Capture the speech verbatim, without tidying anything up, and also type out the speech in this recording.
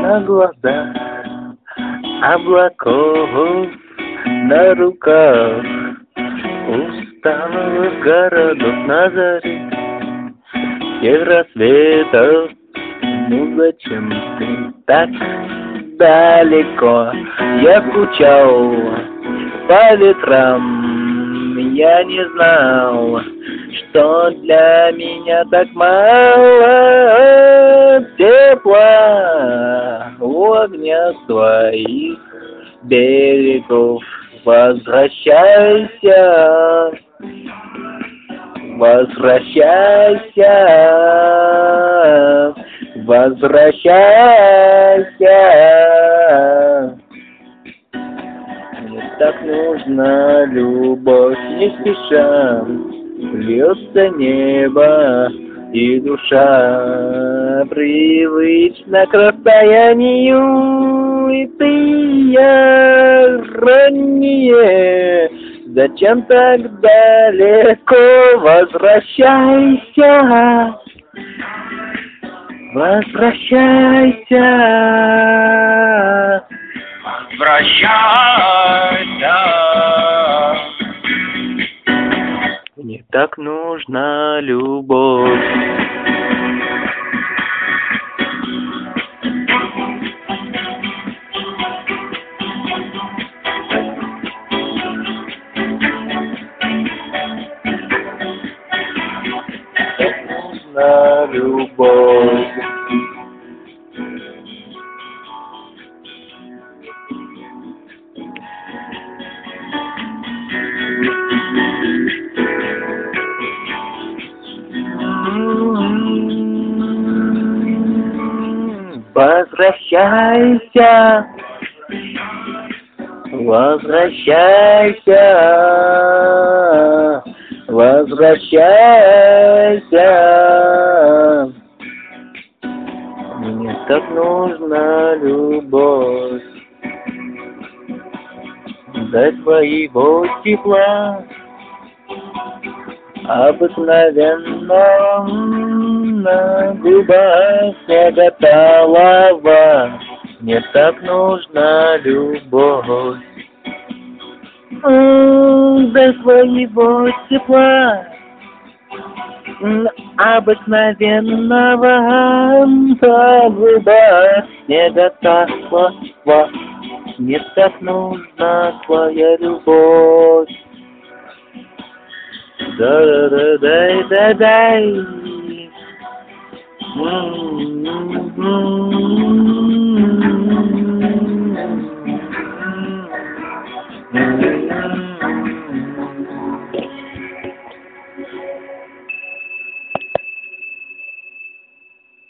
на глазах, облаков на руках, усталых городов на заре, всех рассветов. Ну зачем ты так далеко? Я скучал по ветрам, я не знал, что для меня так мало тепла у огня своих берегов. Возвращайся, возвращайся, возвращайся. Мне так нужна любовь, не спеша льется небо и душа привычна к расстоянию, и ты и я ранее. Зачем так далеко? Возвращайся, возвращайся, возвращайся. Мне так нужна любовь. На любовь. Возвращайся, возвращайся, возвращайся. Мне так нужна любовь, до твоего тепла обыкновенно на губах снеготалова. Мне так нужна любовь, до твоего тепла обыкновенного на губах снеготалова. Мне так нужна твоя любовь. Да-да-да-дай-да-дай. Mm-hmm.